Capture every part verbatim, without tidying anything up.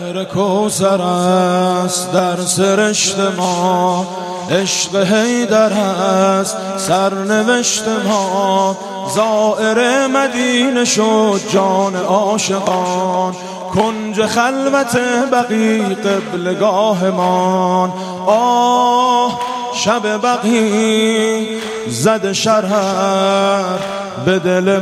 بحر کوثر است در سرشت ما، عشق حیدر است سرنوشت ما. زائر مدینه شد جان عاشقان، کنج خلوت بقی قبلگاهمان. آه شب بقی زد شرر به دل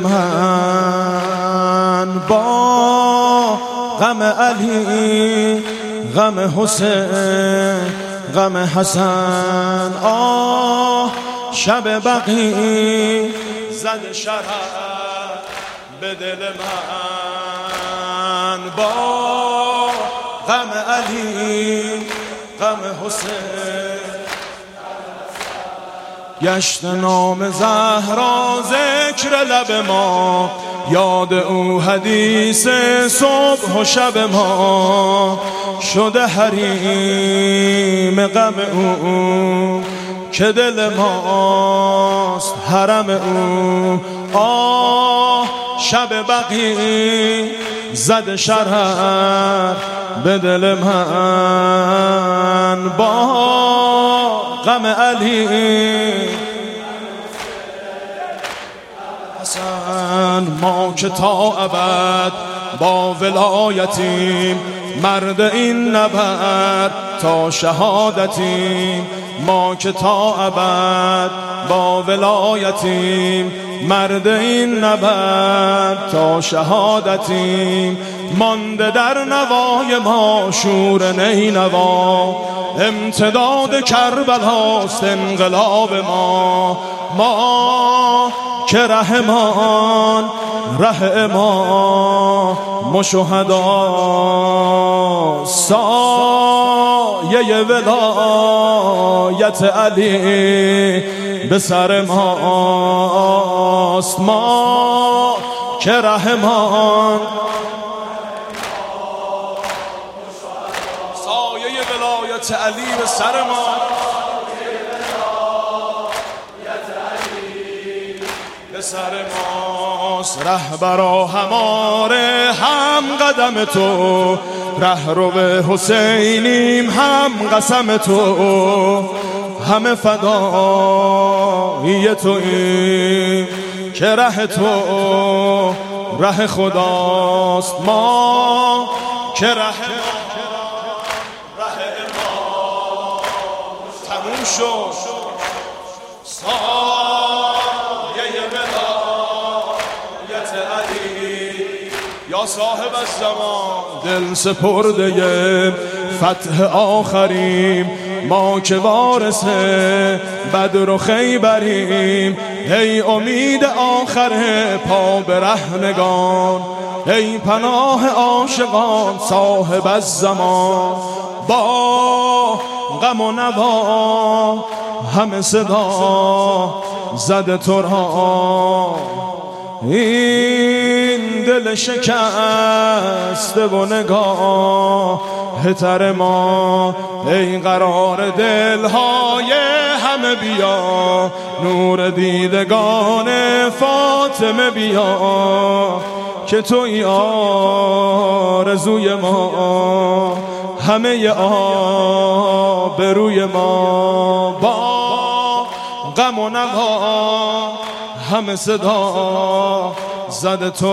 من، با غم علی غم حسین غم حسن. آه شب بقی زد شرر به دل من، با غم علی غم حسین. گشت نام زهرا ذکر لب ما، یاد او حدیث صبح و شب ما. شده حریم غم او که دل ماست حرم او. آه شب بقی زد شرر به دل من، با غم علی حسن. ما که تا ابد با ولایتیم، مرد این نبرد تا شهادتیم. ما که تا ابد با ولایتیم، مرد این نبرد تا شهادتیم. مانده در نوای ما شور نینوا، امتداد کربلاست انقلاب ما. ما که رحمان ره ما مشهدا، سایه ولایت علی به سر ماست. ما که رحمان سایه ولایت علی به سر ما، به سر ماست. رهبرا هماره هم قدم تو، رهرو حسینیم هم قسم تو. همه فدایی توییم که ره تو ره خداست. ما که ره ما ره ما تموم شد. یا صاحب الزمان دل سپرده فتح آخریم، ما که وارث بدر و خیبریم. ای امید آخر پا به رهنگان، ای پناه عاشقان صاحب الزمان. با غم و نوا همه صدا زد تو را، این دل شکسته و نگاه تر ما. ای قرار دلهای همه بیا، نور دیدگان فاطمه بیا. که توی آرزوی ما، همه آبروی ما. با غم و نوا همه صدا زد تو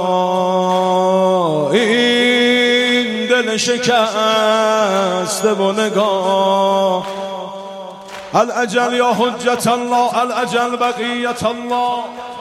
را، این دل شکسته و نگاه. الاجل یا حجت الله، الاجل بقیت الله.